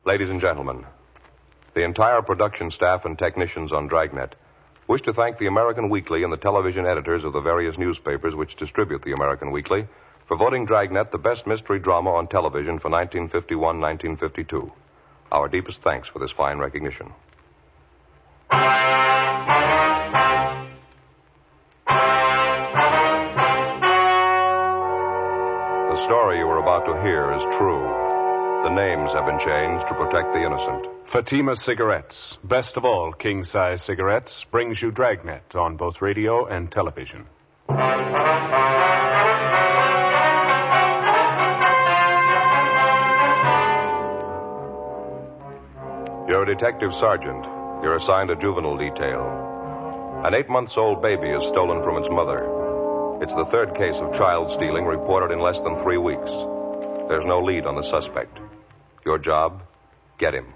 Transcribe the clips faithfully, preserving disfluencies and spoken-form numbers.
Ladies and gentlemen, the entire production staff and technicians on Dragnet wish to thank the American Weekly and the television editors of the various newspapers which distribute the American Weekly for voting Dragnet the best mystery drama on television for nineteen fifty-one to nineteen fifty-two. Our deepest thanks for this fine recognition. The story you are about to hear is true. The names have been changed to protect the innocent. Fatima Cigarettes, best of all king-size cigarettes, brings you Dragnet on both radio and television. You're a detective sergeant. You're assigned a juvenile detail. An eight-months-old baby is stolen from its mother. It's the third case of child stealing reported in less than three weeks. There's no lead on the suspect. Your job, get him.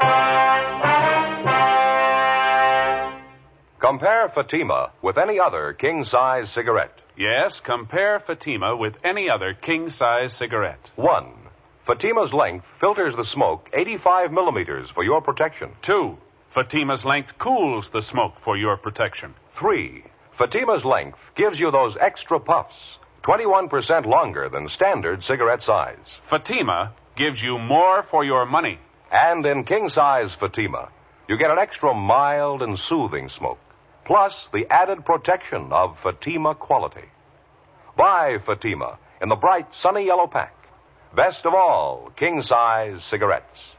Compare Fatima with any other king-size cigarette. Yes, compare Fatima with any other king-size cigarette. One, Fatima's length filters the smoke eighty-five millimeters for your protection. Two, Fatima's length cools the smoke for your protection. Three, Fatima's length gives you those extra puffs, twenty-one percent longer than standard cigarette size. Fatima gives you more for your money. And in king-size Fatima, you get an extra mild and soothing smoke, plus the added protection of Fatima quality. Buy Fatima in the bright, sunny yellow pack. Best of all, king-size cigarettes.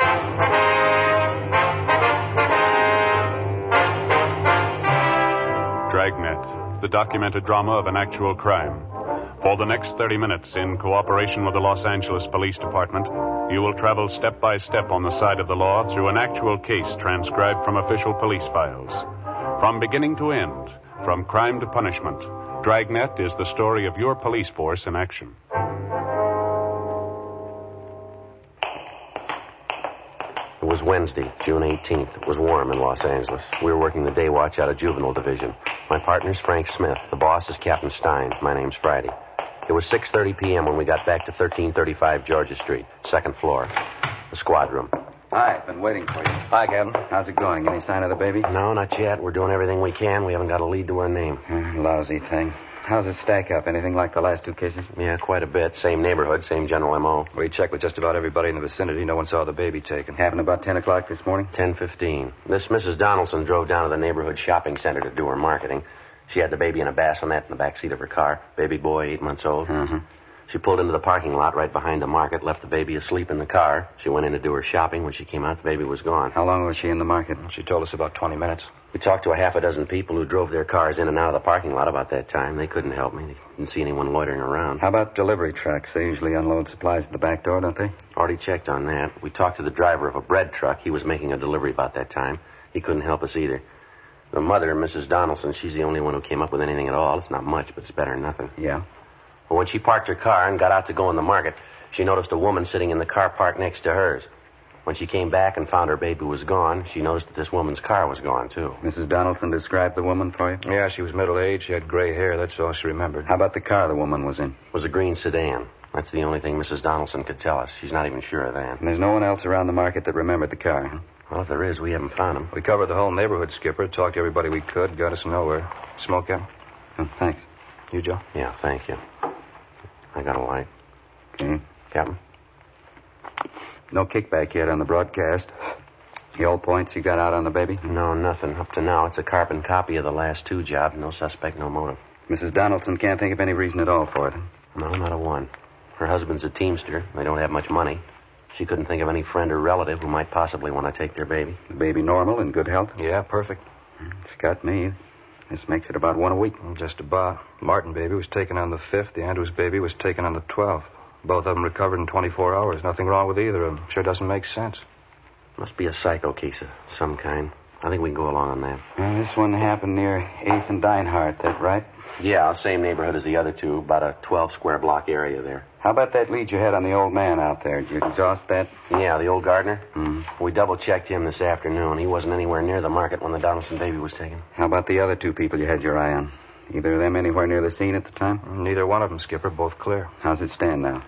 Dragnet, the documented drama of an actual crime. For the next thirty minutes, in cooperation with the Los Angeles Police Department, you will travel step by step on the side of the law through an actual case transcribed from official police files. From beginning to end, from crime to punishment, Dragnet is the story of your police force in action. It was Wednesday, June eighteenth. It was warm in Los Angeles. We were working the day watch out of Juvenile Division. My partner's Frank Smith. The boss is Captain Stein. My name's Friday. It was six thirty p.m. when we got back to thirteen thirty-five Georgia Street, second floor, the squad room. Hi, been waiting for you. Hi, Captain. How's it going? Any sign of the baby? No, not yet. We're doing everything we can. We haven't got a lead to her name. Uh, lousy thing. How's it stack up? Anything like the last two cases? Yeah, quite a bit. Same neighborhood, same general M O. We checked with just about everybody in the vicinity. No one saw the baby taken. Happened about ten o'clock this morning? ten fifteen. This Missus Donaldson drove down to the neighborhood shopping center to do her marketing. She had the baby in a bassinet in the back seat of her car. Baby boy, eight months old. Uh-huh. She pulled into the parking lot right behind the market, left the baby asleep in the car. She went in to do her shopping. When she came out, the baby was gone. How long was she in the market? She told us about twenty minutes. We talked to a half a dozen people who drove their cars in and out of the parking lot about that time. They couldn't help me. They didn't see anyone loitering around. How about delivery trucks? They usually unload supplies at the back door, don't they? Already checked on that. We talked to the driver of a bread truck. He was making a delivery about that time. He couldn't help us either. The mother, Missus Donaldson, she's the only one who came up with anything at all. It's not much, but it's better than nothing. Yeah? Well, when she parked her car and got out to go in the market, she noticed a woman sitting in the car parked next to hers. When she came back and found her baby was gone, she noticed that this woman's car was gone, too. Missus Donaldson described the woman for you? Yeah, she was middle-aged. She had gray hair. That's all she remembered. How about the car the woman was in? It was a green sedan. That's the only thing Missus Donaldson could tell us. She's not even sure of that. And there's no one else around the market that remembered the car, huh? Well, if there is, we haven't found him. We covered the whole neighborhood, Skipper. Talked to everybody we could. Got us nowhere. Smoke, Captain? Oh, thanks. You, Joe? Yeah, thank you. I got a light. Okay. Captain? No kickback yet on the broadcast. The old points you got out on the baby? No, nothing. Up to now, it's a carbon copy of the last two jobs. No suspect, no motive. Missus Donaldson can't think of any reason at all for it. No, not a one. Her husband's a teamster. They don't have much money. She couldn't think of any friend or relative who might possibly want to take their baby. The baby normal, in good health? Yeah, perfect. It's got me. This makes it about one a week. Just about. Martin baby was taken on the fifth. The Andrews baby was taken on the twelfth. Both of them recovered in twenty-four hours. Nothing wrong with either of them. Sure doesn't make sense. Must be a psycho case of some kind. I think we can go along on that. Well, this one happened near eighth and Dinehart, that right? Yeah, same neighborhood as the other two. About a twelve square block area there. How about that lead you had on the old man out there? Did you exhaust that? Yeah, the old gardener? Mm-hmm. We double-checked him this afternoon. He wasn't anywhere near the market when the Donaldson baby was taken. How about the other two people you had your eye on? Either of them anywhere near the scene at the time? Neither one of them, Skipper. Both clear. How's it stand now?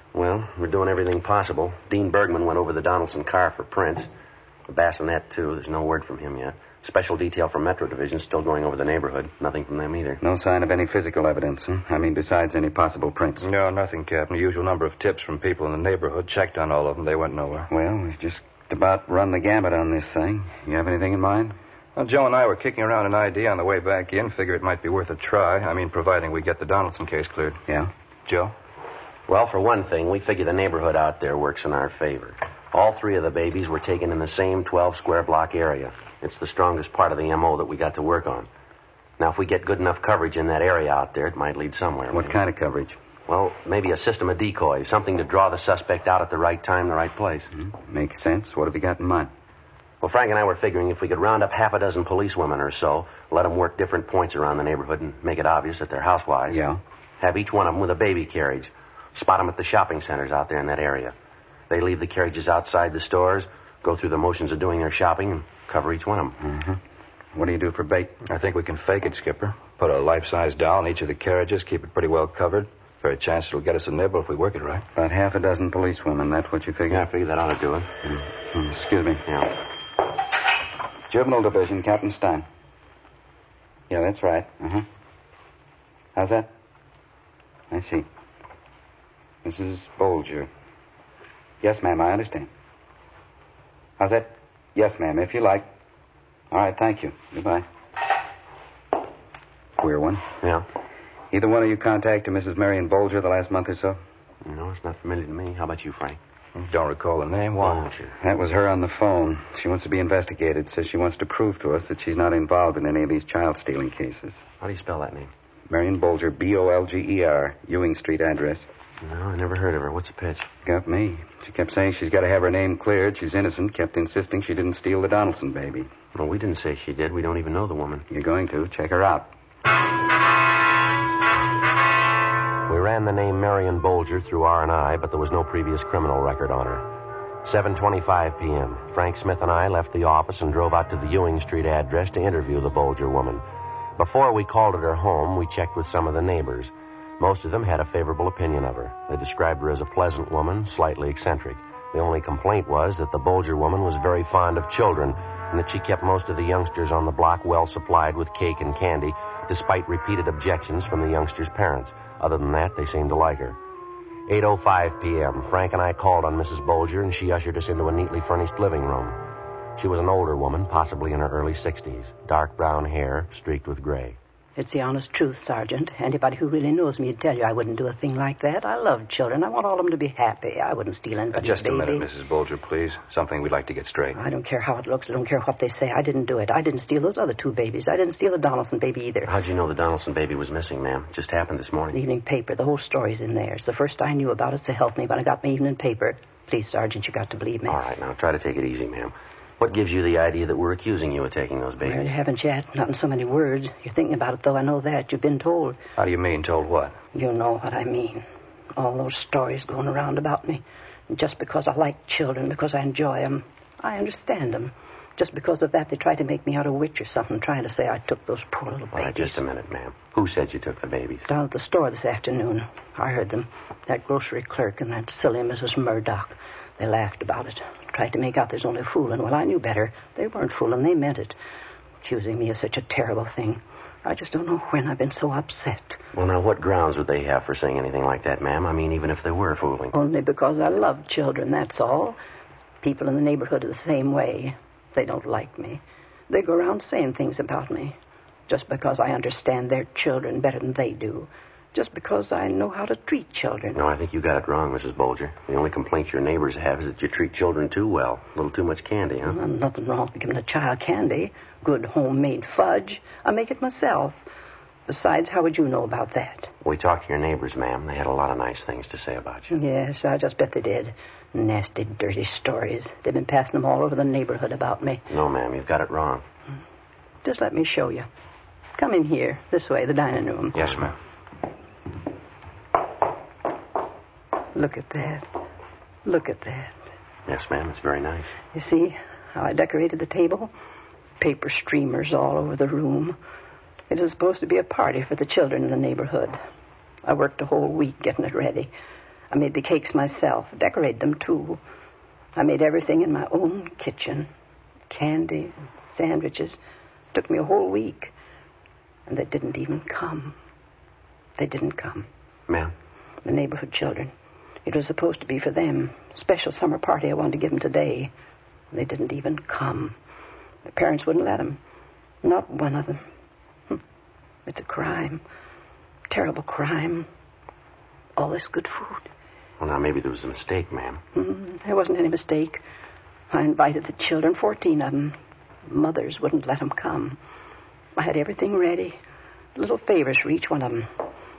Well, we're doing everything possible. Dean Bergman went over the Donaldson car for prints. The bassinet, too. There's no word from him yet. Special detail from Metro Division still going over the neighborhood. Nothing from them either. No sign of any physical evidence, huh? I mean, besides any possible prints. No, nothing, Captain. The usual number of tips from people in the neighborhood. Checked on all of them. They went nowhere. Well, we've just about run the gamut on this thing. You have anything in mind? Well, Joe and I were kicking around an idea on the way back in. Figure it might be worth a try. I mean, providing we get the Donaldson case cleared. Yeah? Joe? Well, for one thing, we figure the neighborhood out there works in our favor. All three of the babies were taken in the same twelve-square block area. It's the strongest part of the M O that we got to work on. Now, if we get good enough coverage in that area out there, it might lead somewhere. What maybe. kind of coverage? Well, maybe a system of decoys, something to draw the suspect out at the right time, the right place. Mm-hmm. Makes sense. What have you got in mind? Well, Frank and I were figuring if we could round up half a dozen policewomen or so, let them work different points around the neighborhood and make it obvious that they're housewives. Yeah? Have each one of them with a baby carriage. Spot them at the shopping centers out there in that area. They leave the carriages outside the stores, go through the motions of doing their shopping, and cover each one of them. Mm-hmm. What do you do for bait? I think we can fake it, Skipper. Put a life-size doll in each of the carriages, keep it pretty well covered. Fair chance it'll get us a nibble if we work it right. About half a dozen policewomen. That's what you figure? Yeah, I figure that ought to do it. Mm-hmm. Excuse me. Yeah. Juvenile Division, Captain Stein. Yeah, that's right. Uh-huh. How's that? I see. Missus Bolger. Yes, ma'am, I understand. How's that? Yes, ma'am, if you like. All right, thank you. Goodbye. Queer one. Yeah? Either one of you contacted Missus Marion Bolger the last month or so? No, it's not familiar to me. How about you, Frank? Don't recall the name. Why? Oh, sure. That was her on the phone. She wants to be investigated. Says she wants to prove to us that she's not involved in any of these child-stealing cases. How do you spell that name? Marion Bolger, B O L G E R, Ewing Street address. No, I never heard of her. What's the pitch? Got me. She kept saying she's got to have her name cleared. She's innocent. Kept insisting she didn't steal the Donaldson baby. Well, we didn't say she did. We don't even know the woman. You're going to. Check her out. We ran the name Marion Bolger through R and I, but there was no previous criminal record on her. seven twenty-five p.m. Frank Smith and I left the office and drove out to the Ewing Street address to interview the Bolger woman. Before we called at her home, we checked with some of the neighbors. Most of them had a favorable opinion of her. They described her as a pleasant woman, slightly eccentric. The only complaint was that the Bolger woman was very fond of children and that she kept most of the youngsters on the block well supplied with cake and candy, despite repeated objections from the youngsters' parents. Other than that, they seemed to like her. eight oh five p.m. Frank and I called on Missus Bolger, and she ushered us into a neatly furnished living room. She was an older woman, possibly in her early sixties. Dark brown hair, streaked with gray. It's the honest truth, Sergeant. Anybody who really knows me would tell you I wouldn't do a thing like that. I love children. I want all of them to be happy. I wouldn't steal anybody's Just a baby. minute, Missus Bolger, please. Something we'd like to get straight. I don't care how it looks. I don't care what they say. I didn't do it. I didn't steal those other two babies. I didn't steal the Donaldson baby either. How'd you know the Donaldson baby was missing, ma'am? Just happened this morning. The evening paper. The whole story's in there. It's the first I knew about it, so help me when I got my evening paper. Please, Sergeant, you got to believe me. All right, now, try to take it easy, ma'am. What gives you the idea that we're accusing you of taking those babies? Well, you haven't yet. Not in so many words. You're thinking about it, though. I know that. You've been told. How do you mean, told what? You know what I mean. All those stories going around about me. And just because I like children, because I enjoy them, I understand them. Just because of that, they try to make me out a witch or something, trying to say I took those poor little babies. All right, just a minute, ma'am. Who said you took the babies? Down at the store this afternoon. I heard them. That grocery clerk and that silly Missus Murdoch. They laughed about it. Tried to make out there's only fooling. Well, I knew better. They weren't fooling. They meant it. Accusing me of such a terrible thing. I just don't know when I've been so upset. Well, now, what grounds would they have for saying anything like that, ma'am? I mean, even if they were fooling. Only because I love children, that's all. People in the neighborhood are the same way. They don't like me. They go around saying things about me. Just because I understand their children better than they do. Just because I know how to treat children. No, I think you got it wrong, Missus Bolger. The only complaint your neighbors have is that you treat children too well. A little too much candy, huh? Well, nothing wrong with giving a child candy. Good homemade fudge. I make it myself. Besides, how would you know about that? We talked to your neighbors, ma'am. They had a lot of nice things to say about you. Yes, I just bet they did. Nasty, dirty stories. They've been passing them all over the neighborhood about me. No, ma'am, you've got it wrong. Just let me show you. Come in here, this way, the dining room. Yes, ma'am. Look at that. Look at that. Yes, ma'am, it's very nice. You see how I decorated the table? Paper streamers all over the room. It is supposed to be a party for the children in the neighborhood. I worked a whole week getting it ready. I made the cakes myself, decorated them, too. I made everything in my own kitchen. Candy, sandwiches. Took me a whole week. And they didn't even come. They didn't come. Ma'am? The neighborhood children. It was supposed to be for them. Special summer party I wanted to give them today. They didn't even come. The parents wouldn't let them. Not one of them. Hm. It's a crime. Terrible crime. All this good food. Well, now, maybe there was a mistake, ma'am. Mm, there wasn't any mistake. I invited the children, fourteen of them. Mothers wouldn't let them come. I had everything ready. Little favors for each one of them.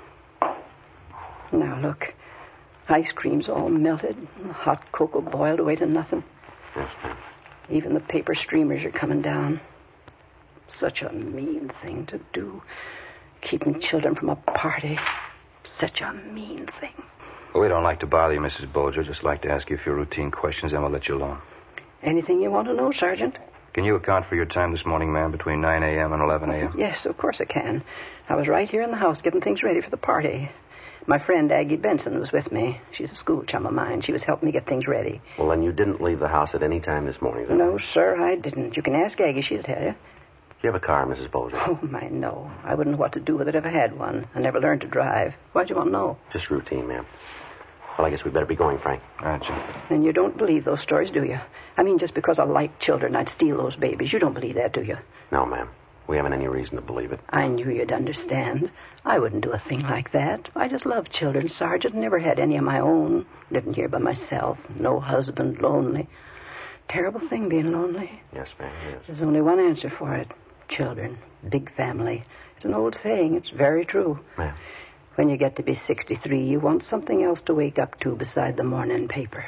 Now, look. Ice cream's all melted. Hot cocoa boiled away to nothing. Yes, ma'am. Even the paper streamers are coming down. Such a mean thing to do. Keeping children from a party. Such a mean thing. Well, we don't like to bother you, Missus Bolger. Just like to ask you a few routine questions, and we'll let you alone. Anything you want to know, Sergeant? Can you account for your time this morning, ma'am, between nine a.m. and eleven a.m.? Yes, of course I can. I was right here in the house getting things ready for the party. My friend Aggie Benson was with me. She's a school chum of mine. She was helping me get things ready. Well, then you didn't leave the house at any time this morning, then? No, sir, I didn't. You can ask Aggie. She'll tell you. Do you have a car, Missus Bolger? Oh, my, no. I wouldn't know what to do with it if I had one. I never learned to drive. Why'd you want to know? Just routine, ma'am. Well, I guess we better be going, Frank. All right, Jim. And you don't believe those stories, do you? I mean, just because I like children, I'd steal those babies. You don't believe that, do you? No, ma'am. We haven't any reason to believe it. I knew you'd understand. I wouldn't do a thing like that. I just love children, Sergeant. Never had any of my own. Living here by myself. No husband, lonely. Terrible thing being lonely. Yes, ma'am, yes. There's only one answer for it. Children. Big family. It's an old saying. It's very true. Ma'am. When you get to be sixty-three, you want something else to wake up to beside the morning paper.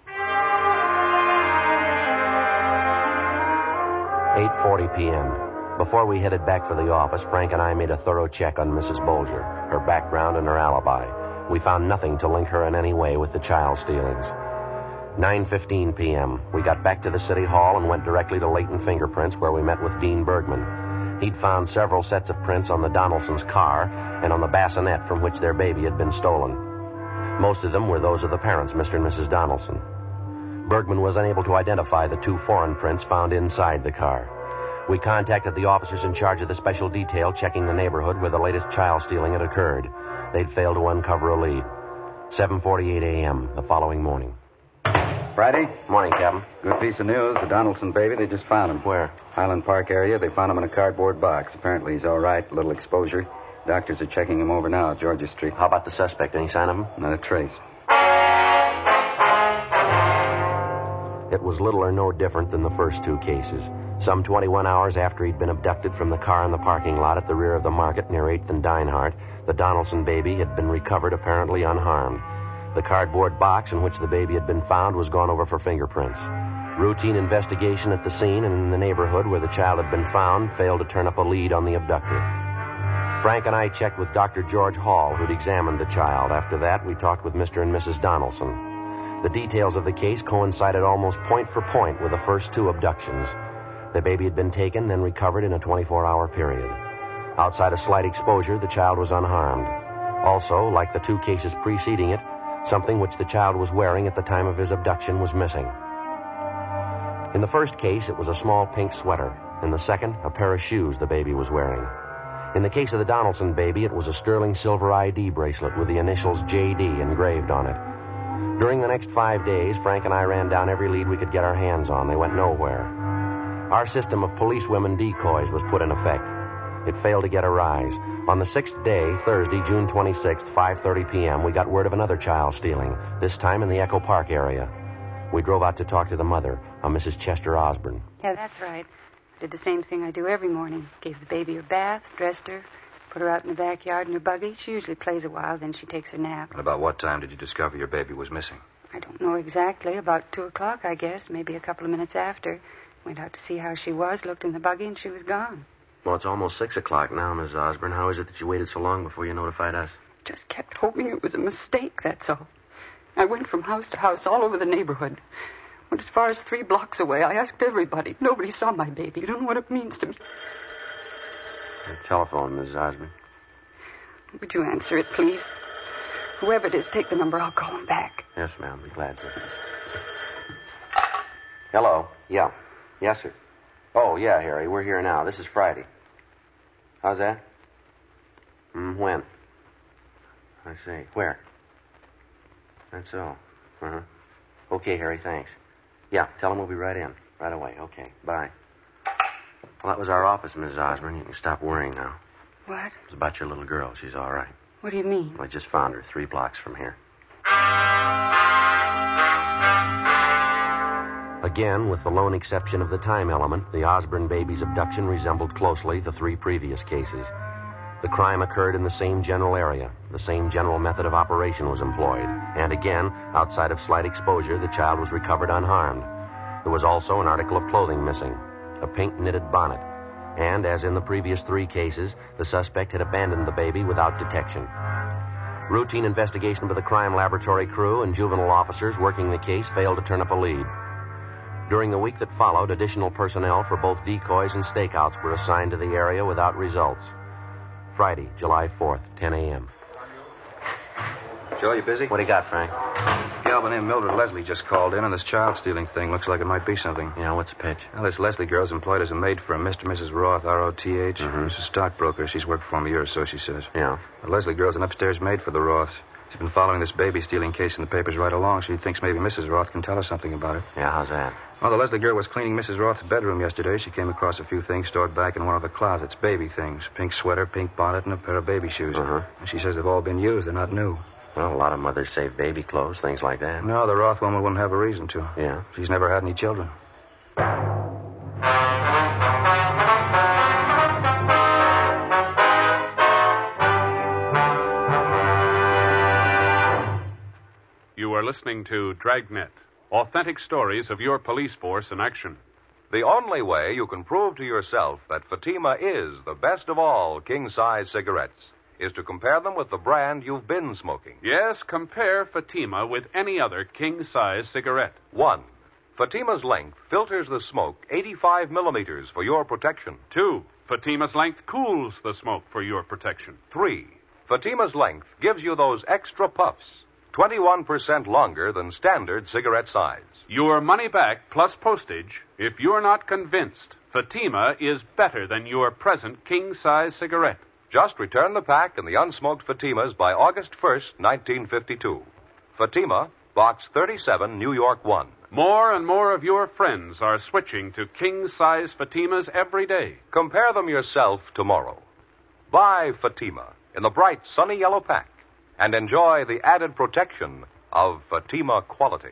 eight forty p.m. Before we headed back for the office, Frank and I made a thorough check on Missus Bolger, her background and her alibi. We found nothing to link her in any way with the child stealings. nine fifteen p.m. We got back to the city hall and went directly to Leighton Fingerprints, where we met with Dean Bergman. He'd found several sets of prints on the Donaldsons' car and on the bassinet from which their baby had been stolen. Most of them were those of the parents, Mister and Missus Donaldson. Bergman was unable to identify the two foreign prints found inside the car. We contacted the officers in charge of the special detail checking the neighborhood where the latest child stealing had occurred. They'd failed to uncover a lead. seven forty-eight a.m. the following morning. Friday? Morning, Captain. Good piece of news. The Donaldson baby, they just found him. Where? Highland Park area. They found him in a cardboard box. Apparently he's all right. A little exposure. Doctors are checking him over now at Georgia Street. How about the suspect? Any sign of him? Not a trace. It was little or no different than the first two cases. Some twenty-one hours after he'd been abducted from the car in the parking lot at the rear of the market near eighth and Dinehart, the Donaldson baby had been recovered apparently unharmed. The cardboard box in which the baby had been found was gone over for fingerprints. Routine investigation at the scene and in the neighborhood where the child had been found failed to turn up a lead on the abductor. Frank and I checked with Doctor George Hall, who'd examined the child. After that, we talked with Mister and Missus Donaldson. The details of the case coincided almost point for point with the first two abductions. The baby had been taken, then recovered in a twenty-four hour period. Outside of slight exposure, the child was unharmed. Also, like the two cases preceding it, something which the child was wearing at the time of his abduction was missing. In the first case, it was a small pink sweater. In the second, a pair of shoes the baby was wearing. In the case of the Donaldson baby, it was a sterling silver I D bracelet with the initials J D engraved on it. During the next five days, Frank and I ran down every lead we could get our hands on. They went nowhere. Our system of policewomen decoys was put in effect. It failed to get a rise. On the sixth day, Thursday, June twenty-sixth, five thirty p.m., we got word of another child stealing, this time in the Echo Park area. We drove out to talk to the mother, a Missus Chester Osborne. Yeah, that's right. I did the same thing I do every morning. Gave the baby her bath, dressed her, put her out in the backyard in her buggy. She usually plays a while, then she takes her nap. And about what time did you discover your baby was missing? I don't know exactly. About two o'clock, I guess. Maybe a couple of minutes after. Went out to see how she was, looked in the buggy, and she was gone. Well, it's almost six o'clock now, Miss Osborne. How is it that you waited so long before you notified us? Just kept hoping it was a mistake, that's all. I went from house to house all over the neighborhood. Went as far as three blocks away. I asked everybody. Nobody saw my baby. You don't know what it means to me. The telephone, Miss Osborne. Would you answer it, please? Whoever it is, take the number. I'll call him back. Yes, ma'am. Be glad to. Hello. Yeah. Yes, sir. Oh, yeah, Harry. We're here now. This is Friday. How's that? Mm, when? I see. Where? That's all. Uh-huh. Okay, Harry, thanks. Yeah, tell him we'll be right in. Right away. Okay, bye. Well, that was our office, Missus Osborne. You can stop worrying now. What? It's about your little girl. She's all right. What do you mean? I just found her three blocks from here. Again, with the lone exception of the time element, the Osborne baby's abduction resembled closely the three previous cases. The crime occurred in the same general area. The same general method of operation was employed. And again, outside of slight exposure, the child was recovered unharmed. There was also an article of clothing missing, a pink knitted bonnet. And, as in the previous three cases, the suspect had abandoned the baby without detection. Routine investigation by the crime laboratory crew and juvenile officers working the case failed to turn up a lead. During the week that followed, additional personnel for both decoys and stakeouts were assigned to the area without results. Friday, July fourth, ten a.m. Joe, you busy? What do you got, Frank? A gal by the name of Mildred Leslie just called in on this child stealing thing. Looks like it might be something. Yeah, what's the pitch? Well, this Leslie girl's employed as a maid for a Mister and Missus Roth, R O T H. Mm-hmm. She's a stockbroker. She's worked for him a year or so, she says. Yeah. The Leslie girl's an upstairs maid for the Roths. She's been following this baby stealing case in the papers right along. She thinks maybe Missus Roth can tell her something about it. Yeah, how's that? Well, the Leslie girl was cleaning Missus Roth's bedroom yesterday. She came across a few things stored back in one of the closets. Baby things. Pink sweater, pink bonnet, and a pair of baby shoes. Uh-huh. And she says they've all been used. They're not new. Well, a lot of mothers save baby clothes, things like that. No, the Roth woman wouldn't have a reason to. Yeah? She's never had any children. You are listening to Dragnet, authentic stories of your police force in action. The only way you can prove to yourself that Fatima is the best of all king-size cigarettes is to compare them with the brand you've been smoking. Yes, compare Fatima with any other king-size cigarette. One, Fatima's length filters the smoke eighty-five millimeters for your protection. Two, Fatima's length cools the smoke for your protection. Three, Fatima's length gives you those extra puffs, twenty-one percent longer than standard cigarette size. Your money back plus postage if you're not convinced Fatima is better than your present king-size cigarette. Just return the pack and the unsmoked Fatimas by August first, nineteen fifty-two. Fatima, Box thirty-seven, New York one. More and more of your friends are switching to king-size Fatimas every day. Compare them yourself tomorrow. Buy Fatima in the bright, sunny yellow pack and enjoy the added protection of Fatima quality.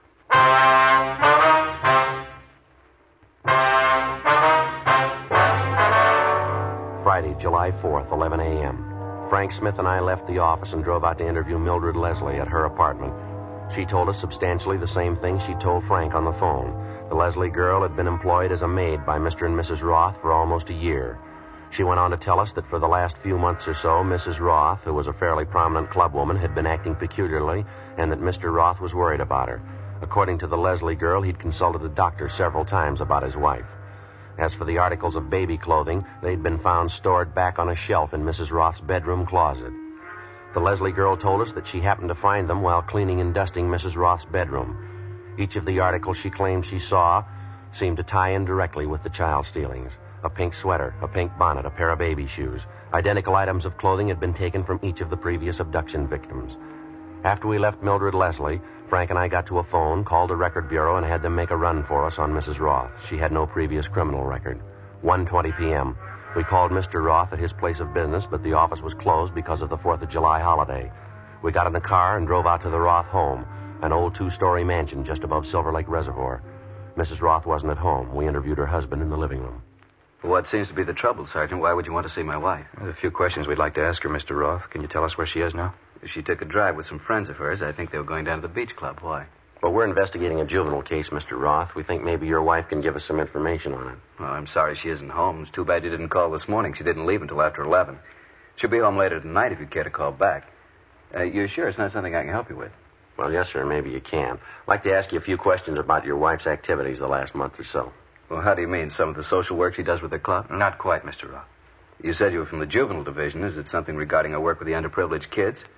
Friday, July fourth, eleven a.m. Frank Smith and I left the office and drove out to interview Mildred Leslie at her apartment. She told us substantially the same thing she told Frank on the phone. The Leslie girl had been employed as a maid by Mister and Missus Roth for almost a year. She went on to tell us that for the last few months or so, Missus Roth, who was a fairly prominent clubwoman, had been acting peculiarly, and that Mister Roth was worried about her. According to the Leslie girl, he'd consulted a doctor several times about his wife. As for the articles of baby clothing, they'd been found stored back on a shelf in Missus Roth's bedroom closet. The Leslie girl told us that she happened to find them while cleaning and dusting Missus Roth's bedroom. Each of the articles she claimed she saw seemed to tie in directly with the child stealings. A pink sweater, a pink bonnet, a pair of baby shoes. Identical items of clothing had been taken from each of the previous abduction victims. After we left Mildred Leslie, Frank and I got to a phone, called the record bureau, and had them make a run for us on Missus Roth. She had no previous criminal record. one twenty p.m. We called Mister Roth at his place of business, but the office was closed because of the fourth of July holiday. We got in the car and drove out to the Roth home, an old two-story mansion just above Silver Lake Reservoir. Missus Roth wasn't at home. We interviewed her husband in the living room. What seems to be the trouble, Sergeant? Why would you want to see my wife? There's a few questions we'd like to ask her, Mister Roth. Can you tell us where she is now? She took a drive with some friends of hers. I think they were going down to the beach club. Why? Well, we're investigating a juvenile case, Mister Roth. We think maybe your wife can give us some information on it. Well, I'm sorry she isn't home. It's too bad you didn't call this morning. She didn't leave until after eleven. She'll be home later tonight if you care to call back. Uh, you're sure it's not something I can help you with? Well, yes, sir. Maybe you can. I'd like to ask you a few questions about your wife's activities the last month or so. Well, how do you mean? Some of the social work she does with the club? Not quite, Mister Roth. You said you were from the juvenile division. Is it something regarding her work with the underprivileged kids?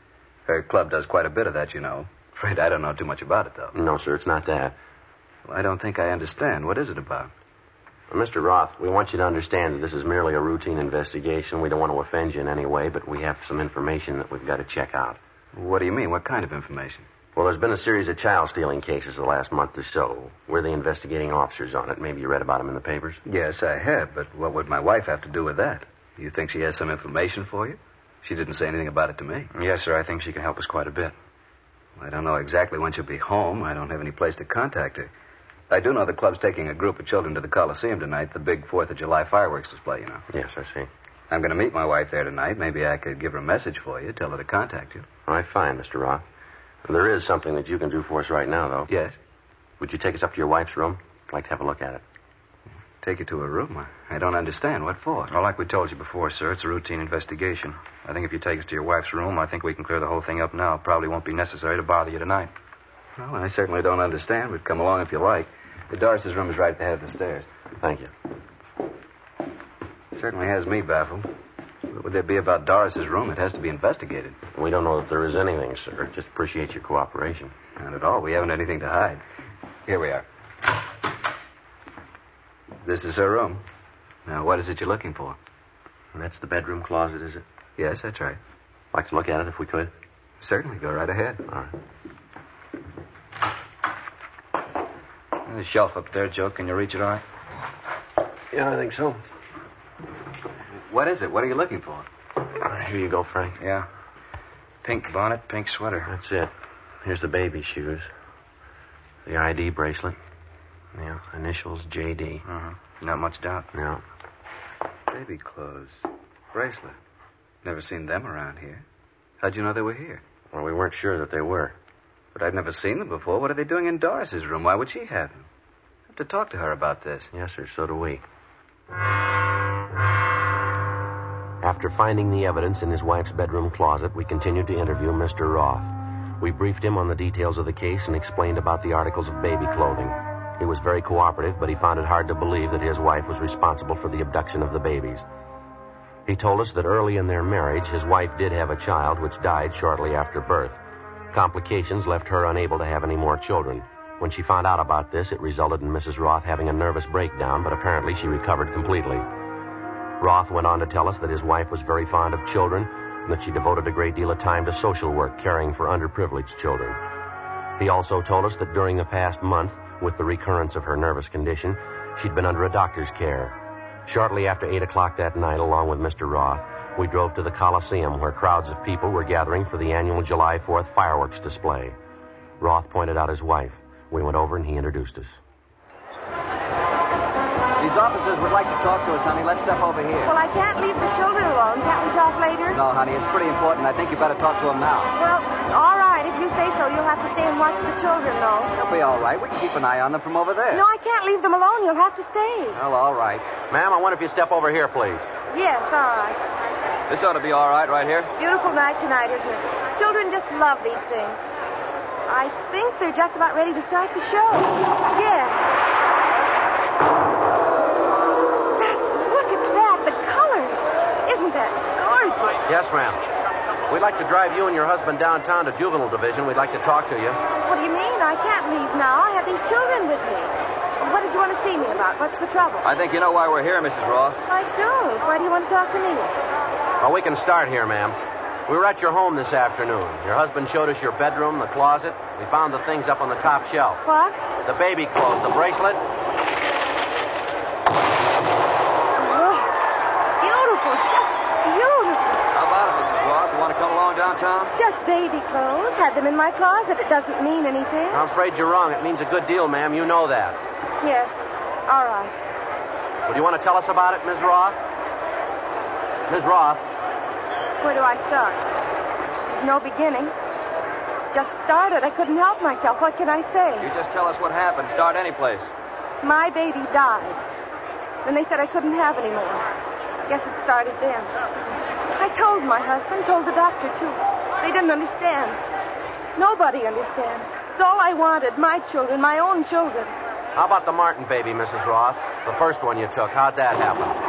Her club does quite a bit of that, you know. Afraid I don't know too much about it, though. No, sir, it's not that. Well, I don't think I understand. What is it about? Well, Mister Roth, we want you to understand that this is merely a routine investigation. We don't want to offend you in any way, but we have some information that we've got to check out. What do you mean? What kind of information? Well, there's been a series of child stealing cases the last month or so. We're the investigating officers on it. Maybe you read about them in the papers? Yes, I have, but what would my wife have to do with that? You think she has some information for you? She didn't say anything about it to me. Yes, sir. I think she can help us quite a bit. I don't know exactly when she'll be home. I don't have any place to contact her. I do know the club's taking a group of children to the Coliseum tonight, the big fourth of July fireworks display, you know. Yes, I see. I'm going to meet my wife there tonight. Maybe I could give her a message for you, tell her to contact you. All right, fine, Mister Roth. There is something that you can do for us right now, though. Yes? Would you take us up to your wife's room? I'd like to have a look at it. Take you to her room? I don't understand. What for? Well, like we told you before, sir, it's a routine investigation. I think if you take us to your wife's room, I think we can clear the whole thing up now. It probably won't be necessary to bother you tonight. Well, I certainly don't understand, but come along if you like. The Doris's room is right at the head of the stairs. Thank you. Certainly has me baffled. What would there be about Doris's room? It has to be investigated. We don't know that there is anything, sir. Just appreciate your cooperation. Not at all. We haven't anything to hide. Here we are. This is her room. Now, what is it you're looking for? And that's the bedroom closet, is it? Yes, that's right. Like to look at it if we could? Certainly. Go right ahead. All right. There's a shelf up there, Joe. Can you reach it all right? Yeah, I think so. What is it? What are you looking for? All right, here you go, Frank. Yeah. Pink bonnet, pink sweater. That's it. Here's the baby shoes. The I D bracelet. Yeah, initials J D. Uh-huh. Not much doubt. No. Baby clothes. Bracelet. Never seen them around here. How'd you know they were here? Well, we weren't sure that they were. But I've never seen them before. What are they doing in Doris's room? Why would she have them? I have to talk to her about this. Yes, sir, so do we. After finding the evidence in his wife's bedroom closet, we continued to interview Mister Roth. We briefed him on the details of the case and explained about the articles of baby clothing. He was very cooperative, but he found it hard to believe that his wife was responsible for the abduction of the babies. He told us that early in their marriage, his wife did have a child which died shortly after birth. Complications left her unable to have any more children. When she found out about this, it resulted in Missus Roth having a nervous breakdown, but apparently she recovered completely. Roth went on to tell us that his wife was very fond of children and that she devoted a great deal of time to social work, caring for underprivileged children. He also told us that during the past month, with the recurrence of her nervous condition, she'd been under a doctor's care. Shortly after eight o'clock that night, along with Mister Roth, we drove to the Coliseum, where crowds of people were gathering for the annual July fourth fireworks display. Roth pointed out his wife. We went over and he introduced us. These officers would like to talk to us, honey. Let's step over here. Well, I can't leave the children alone. Can't we talk later? No, honey, it's pretty important. I think you better talk to them now. Well, all right. If you say so, you'll have to stay and watch the children, though. They'll be all right. We can keep an eye on them from over there. No, I can't leave them alone. You'll have to stay. Well, all right. Ma'am, I wonder if you step over here, please. Yes, all right. This ought to be all right right here. Beautiful night tonight, isn't it? Children just love these things. I think they're just about ready to start the show. Yes. Just look at that. The colors. Isn't that gorgeous? Yes, ma'am. We'd like to drive you and your husband downtown to Juvenile Division. We'd like to talk to you. What do you mean? I can't leave now. I have these children with me. What did you want to see me about? What's the trouble? I think you know why we're here, Missus Roth. I don't. Why do you want to talk to me? Well, we can start here, ma'am. We were at your home this afternoon. Your husband showed us your bedroom, the closet. We found the things up on the top shelf. What? The baby clothes, the bracelet. Oh, beautiful. Just beautiful. How about it, Missus Roth? You want to come along downtown? Just baby clothes. Had them in my closet. It doesn't mean anything. I'm afraid you're wrong. It means a good deal, ma'am. You know that. Yes. All right. Well, do you want to tell us about it, Miz Roth? Miz Roth? Where do I start? There's no beginning. Just started. I couldn't help myself. What can I say? You just tell us what happened. Start any place. My baby died. Then they said I couldn't have any more. Guess it started then. I told my husband, told the doctor, too. They didn't understand. Nobody understands. It's all I wanted. My children, my own children. How about the Martin baby, Missus Roth? The first one you took. How'd that happen?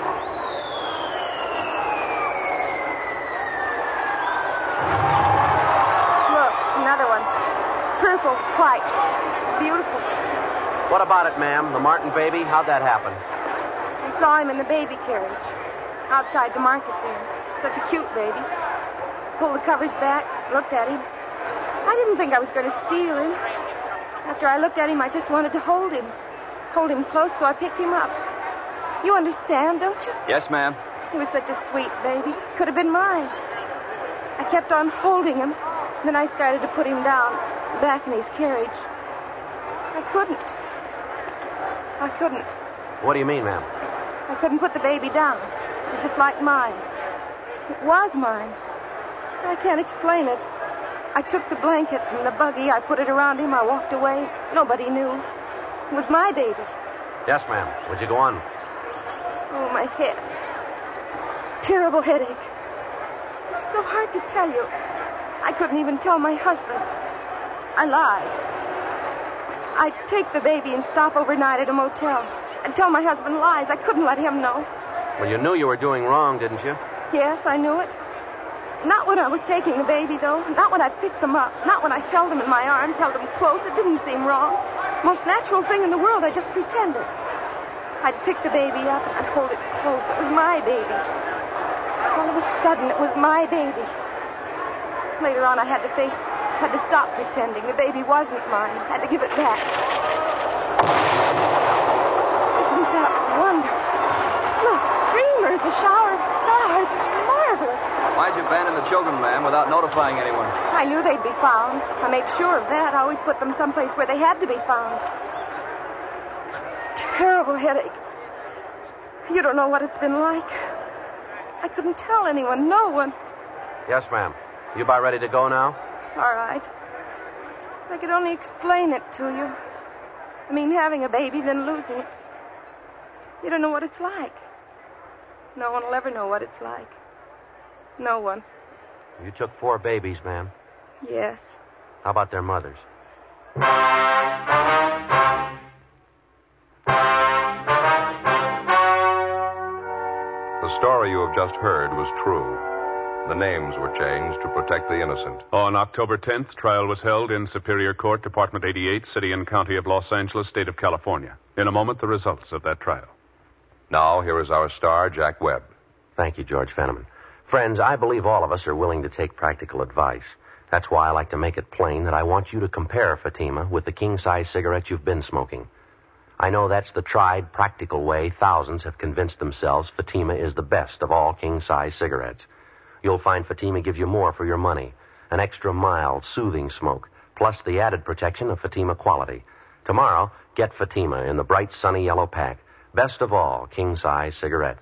What about it, ma'am? The Martin baby? How'd that happen? I saw him in the baby carriage outside the market there. Such a cute baby. Pulled the covers back, looked at him. I didn't think I was going to steal him. After I looked at him, I just wanted to hold him. Hold him close, so I picked him up. You understand, don't you? Yes, ma'am. He was such a sweet baby. Could have been mine. I kept on holding him. Then I started to put him down, back in his carriage. I couldn't. I couldn't. What do you mean, ma'am? I couldn't put the baby down. It was just like mine. It was mine. I can't explain it. I took the blanket from the buggy. I put it around him. I walked away. Nobody knew. It was my baby. Yes, ma'am. Would you go on? Oh, my head. Terrible headache. It's so hard to tell you. I couldn't even tell my husband. I lied. I'd take the baby and stop overnight at a motel. I'd tell my husband lies. I couldn't let him know. Well, you knew you were doing wrong, didn't you? Yes, I knew it. Not when I was taking the baby, though. Not when I picked them up. Not when I held him in my arms, held him close. It didn't seem wrong. Most natural thing in the world. I just pretended. I'd pick the baby up and I'd hold it close. It was my baby. All of a sudden, it was my baby. Later on, I had to face, had to stop pretending. The baby wasn't mine. I had to give it back. Isn't that wonderful? Look, streamers, a shower of stars. It's marvelous. Why'd you abandon the children, ma'am, without notifying anyone? I knew they'd be found. I made sure of that. I always put them someplace where they had to be found. Terrible headache. You don't know what it's been like. I couldn't tell anyone, no one. Yes, ma'am. You about ready to go now? All right. I could only explain it to you. I mean, having a baby, then losing it. You don't know what it's like. No one will ever know what it's like. No one. You took four babies, ma'am. Yes. How about their mothers? The story you have just heard was true. The names were changed to protect the innocent. On October tenth, trial was held in Superior Court, Department eighty-eight, City and County of Los Angeles, State of California. In a moment, the results of that trial. Now, here is our star, Jack Webb. Thank you, George Fenneman. Friends, I believe all of us are willing to take practical advice. That's why I like to make it plain that I want you to compare Fatima with the king-size cigarettes you've been smoking. I know that's the tried, practical way thousands have convinced themselves Fatima is the best of all king-size cigarettes. You'll find Fatima give you more for your money. An extra mild, soothing smoke, plus the added protection of Fatima quality. Tomorrow, get Fatima in the bright, sunny yellow pack. Best of all king-size cigarettes.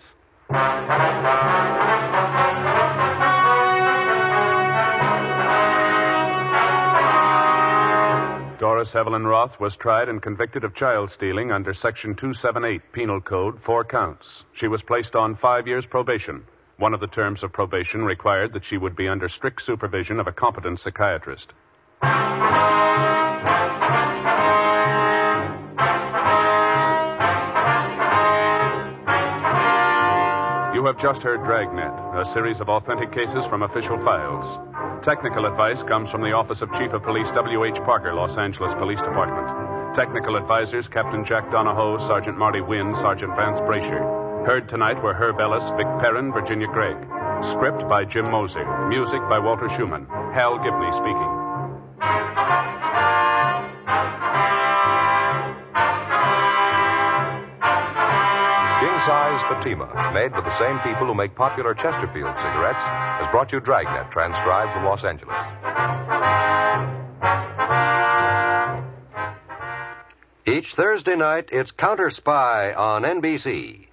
Doris Evelyn Roth was tried and convicted of child stealing under Section two seventy-eight Penal Code, four counts. She was placed on five years probation. One of the terms of probation required that she would be under strict supervision of a competent psychiatrist. You have just heard Dragnet, a series of authentic cases from official files. Technical advice comes from the Office of Chief of Police W H. Parker, Los Angeles Police Department. Technical advisors Captain Jack Donahoe, Sergeant Marty Wynn, Sergeant Vance Brasher. Heard tonight were Herb Ellis, Vic Perrin, Virginia Gregg. Script by Jim Moser. Music by Walter Schumann. Hal Gibney speaking. King-size Fatima, made with the same people who make popular Chesterfield cigarettes, has brought you Dragnet, transcribed from Los Angeles. Each Thursday night, it's Counter Spy on N B C.